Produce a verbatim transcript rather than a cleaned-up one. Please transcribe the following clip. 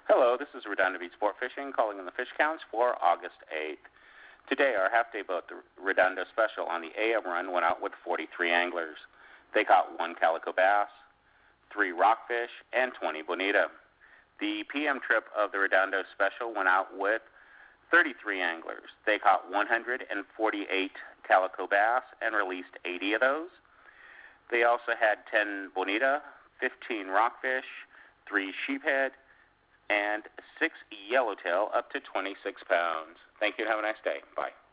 Hello, this is Redondo Beach Sport Fishing calling in the fish counts for August eighth. Today, our half-day boat, the Redondo Special, on the A M run went out with forty-three anglers. They caught one calico bass, three rockfish, and twenty bonita. The P M trip of the Redondo Special went out with thirty-three anglers. They caught one hundred forty-eight calico bass and released eighty of those. They also had ten bonita, fifteen rockfish, three sheephead, and six yellowtail up to twenty-six pounds. Thank you and have a nice day. Bye.